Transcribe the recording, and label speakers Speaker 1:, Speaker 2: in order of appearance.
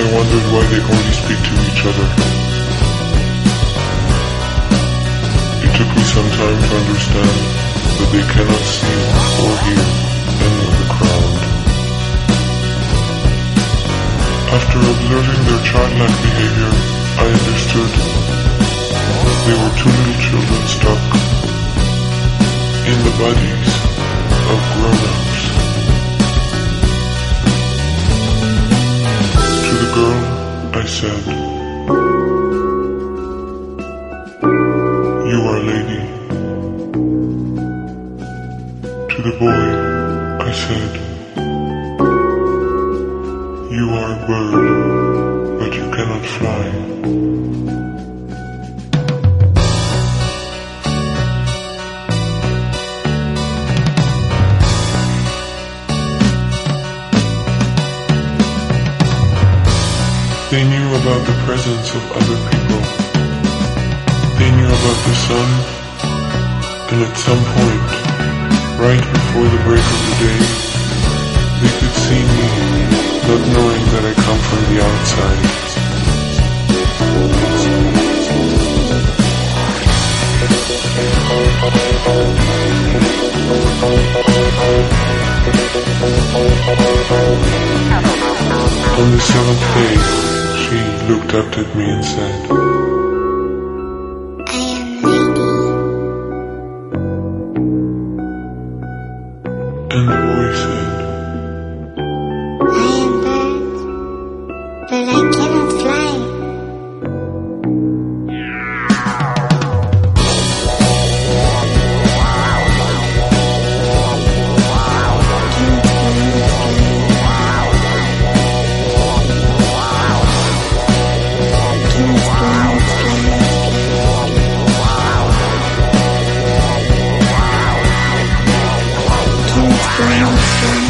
Speaker 1: wondered why they only speak to each other. It took me some time to understand that they cannot see or hear any of the crowd. After observing their childlike behavior, I understood they were two little children stuck in the bodies of grown-ups. To the girl, I said, "You are a lady." To the boy, I said, "You are a bird, but you cannot fly." They knew about the presence of other people. They knew about the sun, and at some point, right before the break of the day, they could see me, not knowing that I come from the outside. On the seventh day, she looked up at me and said,
Speaker 2: "I am lady."
Speaker 1: And the boy said,
Speaker 2: "I am bird, but I cannot fly." Can explain